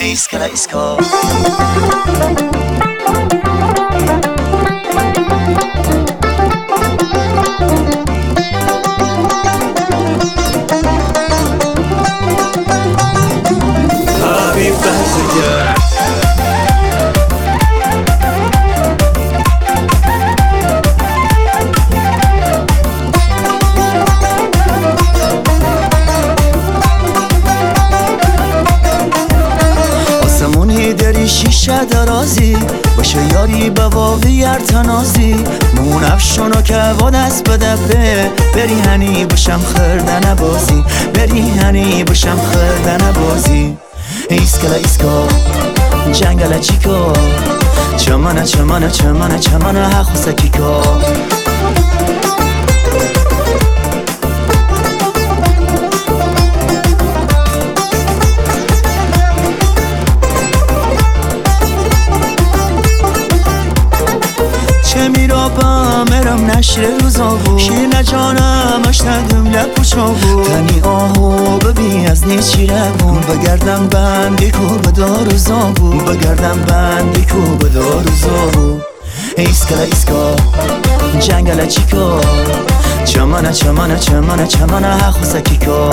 Iskala iska Habib Bahzıya داری شیشه درازی باشه یاری به واوی ارتنازی مون افشانو که و دست به دبه بری هنی باشم خردن بازی بری هنی باشم خردن بازی ایسکلا ایسکا جنگل چیکا چمانه چمانه چمانه چمانه حق سکیکا میرابم مرم نشر روزا بود شیر نجانم اشتدم لپوشا بود تنی آهو ببین از نیچی رگون بگردم بندی کو به داروزا بود بگردم بندی کو به داروزا بود ایسکلا ایسکا جنگل چیکا چمانه چمانه چمانه چمانه حق سکیکا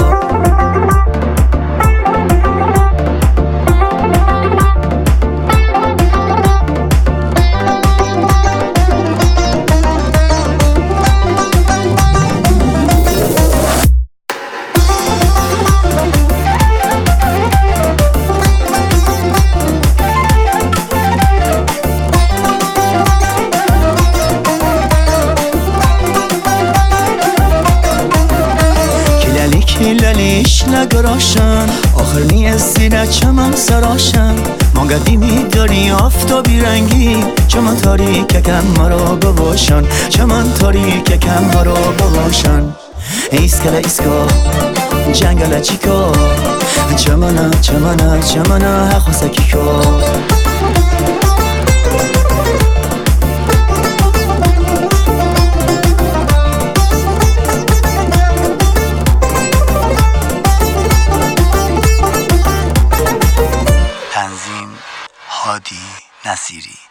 لیش نگراشن آخر نیست زیر چمن سراشن ما قدیمی داری آفتابی رنگی چمن تاریک کم مرا بباشن چمن تاریک کم مرا بباشن ایسکلا ایسکا جنگل چیکا چمنه چمنه چمنه حق سکیکا تنظیم هادی نصیری